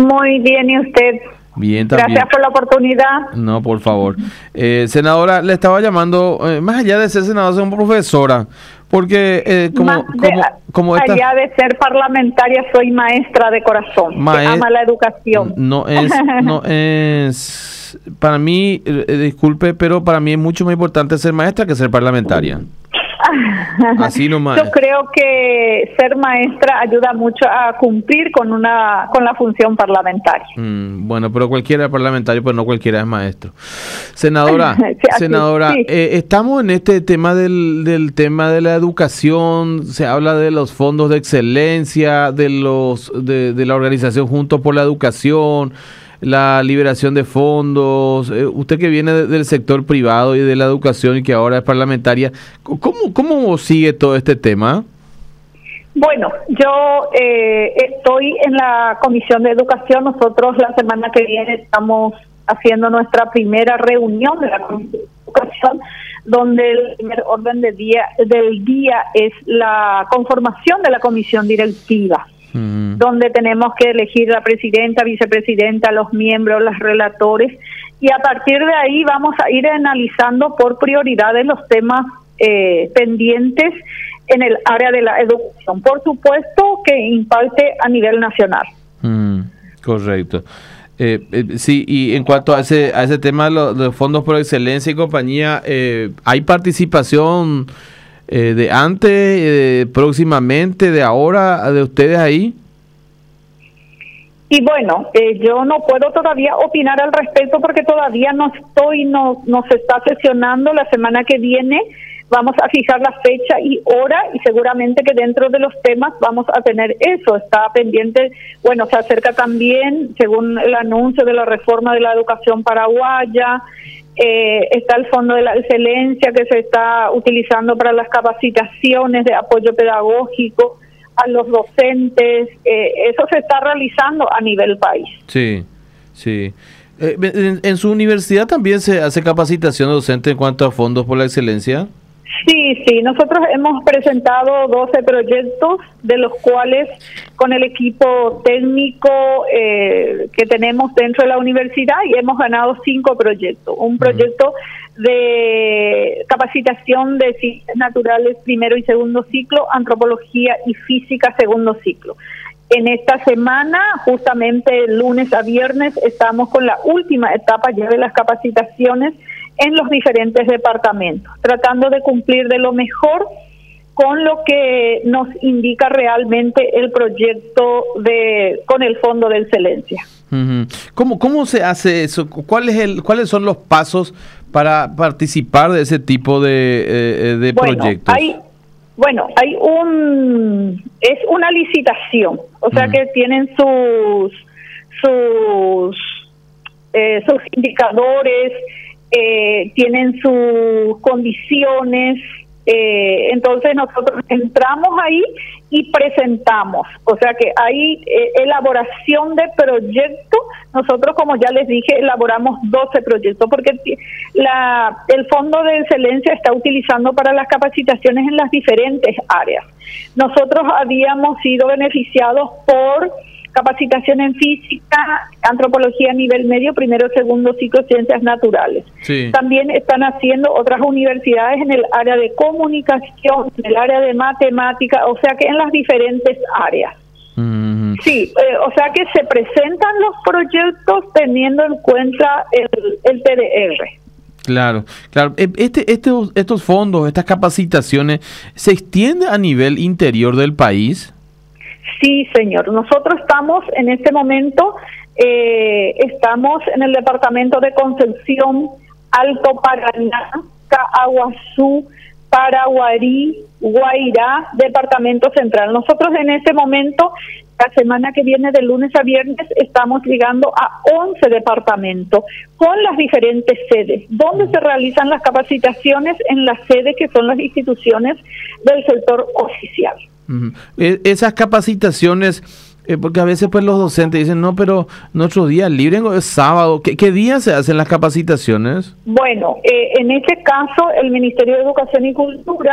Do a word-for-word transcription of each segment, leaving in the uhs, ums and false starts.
Muy bien, ¿y usted? Bien, también. Gracias por la oportunidad. No, por favor. Eh, senadora, le estaba llamando, eh, más allá de ser senadora, ser una profesora, porque eh, como, Más de- como, como esta... allá de ser parlamentaria, soy maestra de corazón, Mae- que ama la educación. No es, no es, para mí, eh, eh, disculpe, pero para mí es mucho más importante ser maestra que ser parlamentaria. Así nomás. Yo creo que ser maestra ayuda mucho a cumplir con una con la función parlamentaria. Mm, bueno, pero cualquiera es parlamentario, pues no cualquiera es maestro. Senadora, Sí, así, senadora, sí. eh, estamos en este tema del, del tema de la educación. Se habla de los fondos de excelencia, de los de, de la organización Juntos por la Educación, la liberación de fondos. Eh, usted que viene de- del sector privado y de la educación y que ahora es parlamentaria, ¿cómo, cómo sigue todo este tema? Bueno, yo eh, estoy en la Comisión de Educación. Nosotros la semana que viene estamos haciendo nuestra primera reunión de la Comisión de Educación, donde el primer orden de día, del día es la conformación de la comisión directiva, Mm. donde tenemos que elegir la presidenta, vicepresidenta, los miembros, los relatores, y a partir de ahí vamos a ir analizando por prioridades los temas eh, pendientes en el área de la educación, por supuesto que impacte a nivel nacional. Mm, correcto. Eh, eh, sí, y en cuanto a ese a ese tema de los, de los fondos por excelencia y compañía, eh, ¿hay participación eh, de antes, eh, próximamente, de ahora, de ustedes ahí? Y bueno, eh, yo no puedo todavía opinar al respecto porque todavía no estoy, no, no se está sesionando. La semana que viene vamos a fijar la fecha y hora, y seguramente que dentro de los temas vamos a tener eso. Está pendiente, bueno, se acerca también, según el anuncio de la reforma de la educación paraguaya, eh, está el Fondo de la Excelencia que se está utilizando para las capacitaciones de apoyo pedagógico a los docentes. Eh, eso se está realizando a nivel país. Sí, sí. Eh, en, en su universidad también se hace capacitación docente en cuanto a fondos por la excelencia? Sí, sí, nosotros hemos presentado doce proyectos, de los cuales con el equipo técnico eh, que tenemos dentro de la universidad, y hemos ganado cinco proyectos. Un proyecto de capacitación de ciencias naturales primero y segundo ciclo, antropología y física segundo ciclo. En esta semana, justamente lunes a viernes, estamos con la última etapa ya de las capacitaciones en los diferentes departamentos, tratando de cumplir de lo mejor con lo que nos indica realmente el proyecto de con el Fondo de Excelencia. Uh-huh. ¿Cómo, cómo se hace eso? ¿Cuál es el, ¿Cuáles son los pasos para participar de ese tipo de, eh, de bueno, proyectos? Hay, bueno, hay un... es una licitación, o sea Uh-huh. que tienen sus, sus, eh, sus indicadores, eh, tienen sus condiciones. Eh, entonces nosotros entramos ahí y presentamos, o sea que hay eh, elaboración de proyectos. Nosotros, como ya les dije, elaboramos doce proyectos porque la, el Fondo de Excelencia está utilizando para las capacitaciones en las diferentes áreas. Nosotros habíamos sido beneficiados por capacitación en física, antropología a nivel medio, primero, segundo ciclo, ciencias naturales. Sí. También están haciendo otras universidades en el área de comunicación, en el área de matemática, o sea que en las diferentes áreas. Uh-huh. Sí, eh, o sea que se presentan los proyectos teniendo en cuenta el, el T D R. Claro, claro. Eh, Este, estos, estos fondos, estas capacitaciones, ¿se extienden a nivel interior del país? Sí, señor. Nosotros estamos en este momento, eh, estamos en el departamento de Concepción, Alto Paraná, Caaguazú, Paraguarí, Guairá, departamento central. Nosotros en este momento, la semana que viene, de lunes a viernes, estamos llegando a once departamentos con las diferentes sedes, donde se realizan las capacitaciones en las sedes que son las instituciones del sector oficial. Uh-huh. Eh, Esas capacitaciones, eh, porque a veces pues los docentes dicen, no, pero nuestro día libre es sábado. ¿Qué, qué día se hacen las capacitaciones? Bueno, eh, en este caso el Ministerio de Educación y Cultura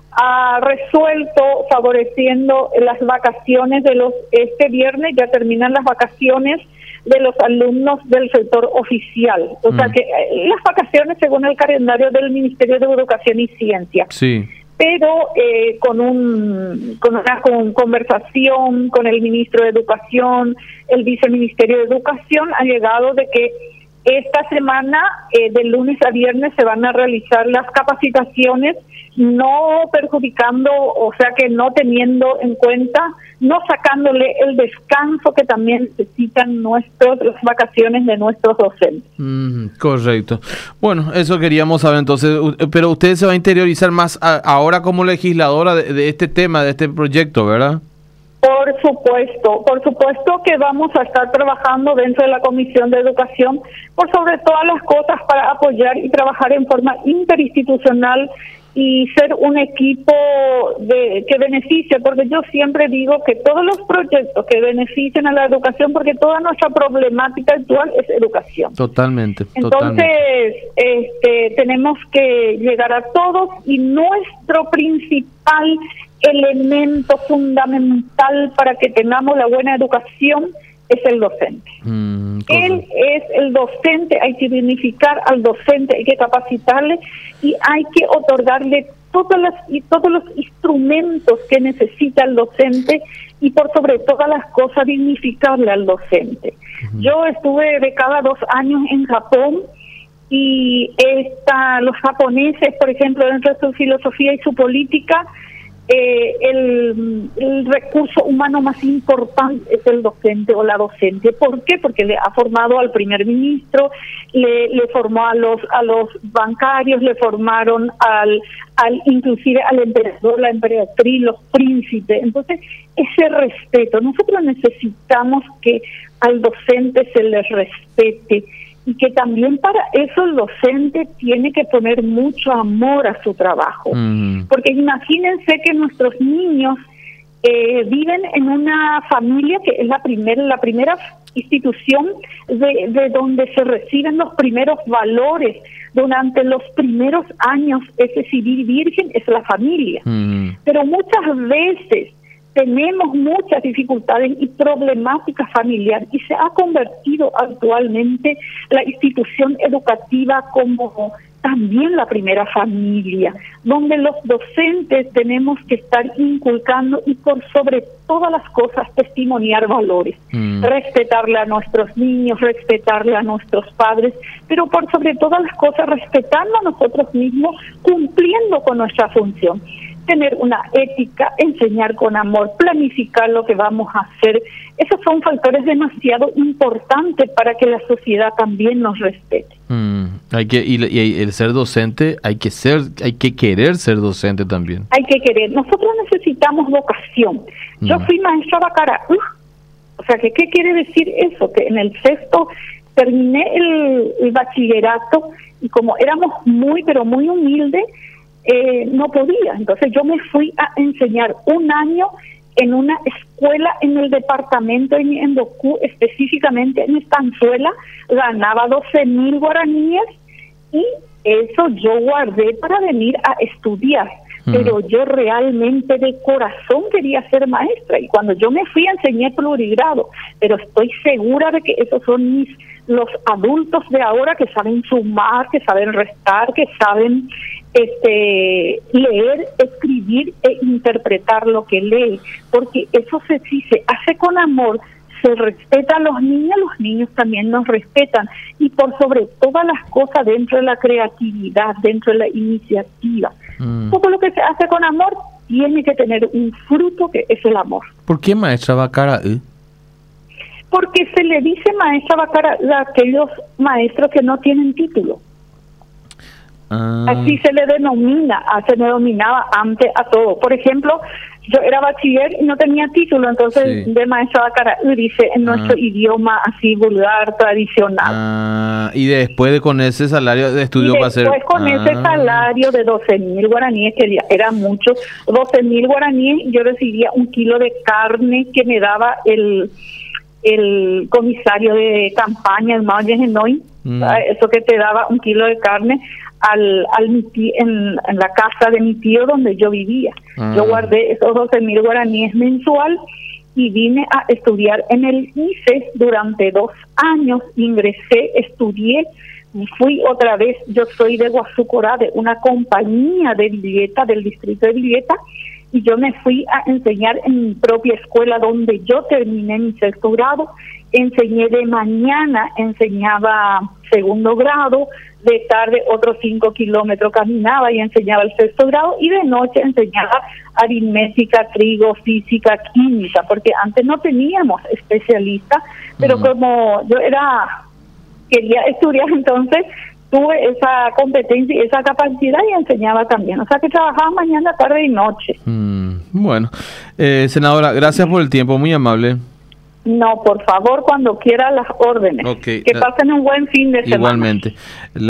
ha resuelto favoreciendo las vacaciones de los, este viernes ya terminan las vacaciones de los alumnos del sector oficial, o mm. sea que las vacaciones según el calendario del Ministerio de Educación y Ciencia. Sí. Pero eh, con un con una con conversación con el ministro de Educación, el viceministerio de Educación, ha llegado de que esta semana, eh, de lunes a viernes, se van a realizar las capacitaciones, no perjudicando, o sea que no teniendo en cuenta, no sacándole el descanso que también necesitan nuestros, las vacaciones de nuestros docentes. Mm, correcto. Bueno, eso queríamos saber entonces, pero usted se va a interiorizar más a, ahora como legisladora de, de este tema, de este proyecto, ¿verdad? Por supuesto, por supuesto que vamos a estar trabajando dentro de la Comisión de Educación por sobre todas las cosas para apoyar y trabajar en forma interinstitucional y ser un equipo de que beneficie, porque yo siempre digo que todos los proyectos que beneficien a la educación, porque toda nuestra problemática actual es educación. Totalmente. Entonces, totalmente. este, tenemos que llegar a todos y nuestro principal elemento fundamental para que tengamos la buena educación es el docente. Mm, Él es el docente, hay que dignificar al docente, hay que capacitarle y hay que otorgarle todas las y todos los instrumentos que necesita el docente y por sobre todas las cosas dignificarle al docente. Uh-huh. Yo estuve de cada dos años en Japón y esta, los japoneses, por ejemplo, dentro de su filosofía y su política, Eh, el, el recurso humano más importante es el docente o la docente. ¿Por qué? Porque le ha formado al primer ministro, le, le formó a los a los bancarios, le formaron al, al inclusive al emperador, la emperatriz, los príncipes. Entonces, ese respeto, nosotros necesitamos que al docente se le respete y que también para eso el docente tiene que poner mucho amor a su trabajo. Mm. Porque imagínense que nuestros niños eh, viven en una familia que es la primera la primera institución de, de donde se reciben los primeros valores durante los primeros años. Ese civil virgen es la familia. Mm. Pero muchas veces tenemos muchas dificultades y problemáticas familiares y se ha convertido actualmente la institución educativa como también la primera familia, donde los docentes tenemos que estar inculcando y por sobre todas las cosas testimoniar valores, mm. respetarle a nuestros niños, respetarle a nuestros padres, pero por sobre todas las cosas respetando a nosotros mismos, cumpliendo con nuestra función. Tener una ética, enseñar con amor, planificar lo que vamos a hacer. Esos son factores demasiado importantes para que la sociedad también nos respete. Mm, hay que y, y el ser docente, hay que ser, hay que querer ser docente también. Hay que querer. Nosotros necesitamos vocación. Mm. Yo fui maestra Bacara. Uh, o sea, que ¿qué quiere decir eso? Que en el sexto terminé el, el bachillerato y como éramos muy, pero muy humildes, Eh, no podía, entonces yo me fui a enseñar un año en una escuela en el departamento en Endocú, específicamente en Estanzuela, ganaba doce mil guaraníes y eso yo guardé para venir a estudiar, mm. pero yo realmente de corazón quería ser maestra y cuando yo me fui enseñé plurigrado, pero estoy segura de que esos son mis los adultos de ahora que saben sumar, que saben restar, que saben este leer, escribir e interpretar lo que lee, porque eso se, si se hace con amor, se respeta a los niños, los niños también nos respetan y por sobre todas las cosas dentro de la creatividad, dentro de la iniciativa. Mm. Todo lo que se hace con amor tiene que tener un fruto que es el amor. ¿Por qué maestra Bacara? ¿Eh? Porque se le dice maestra Bacara a aquellos maestros que no tienen título. Ah. Así se le denomina, se le denominaba antes a todo. Por ejemplo, yo era bachiller y no tenía título, entonces sí. de maestra Bacara dice en ah. nuestro idioma así vulgar, tradicional. Ah. Y después de con ese salario de estudio para hacer... Después con ah. ese salario de doce mil guaraníes, que era mucho, doce mil guaraníes, yo recibía un kilo de carne que me daba el... el comisario de campaña, el Mao Yenenoy, mm. eso que te daba un kilo de carne, al, al mi tí- en, en la casa de mi tío donde yo vivía. Ah. Yo guardé esos doce mil guaraníes mensual y vine a estudiar en el I C E durante dos años. Ingresé, estudié, fui otra vez. Yo soy de Guasucorá, de una compañía de Villeta, del distrito de Villeta, y yo me fui a enseñar en mi propia escuela donde yo terminé mi sexto grado. Enseñé de mañana, enseñaba segundo grado, de tarde otros cinco kilómetros caminaba y enseñaba el sexto grado, y de noche enseñaba aritmética, trigo, física, química, porque antes no teníamos especialistas, pero uh-huh. como yo era quería estudiar, entonces tuve esa competencia y esa capacidad y enseñaba también. O sea que trabajaba mañana, tarde y noche. Mm, bueno, eh, senadora, gracias por el tiempo, muy amable. No, por favor, cuando quiera las órdenes. Okay. Que pasen un buen fin de semana. Igualmente.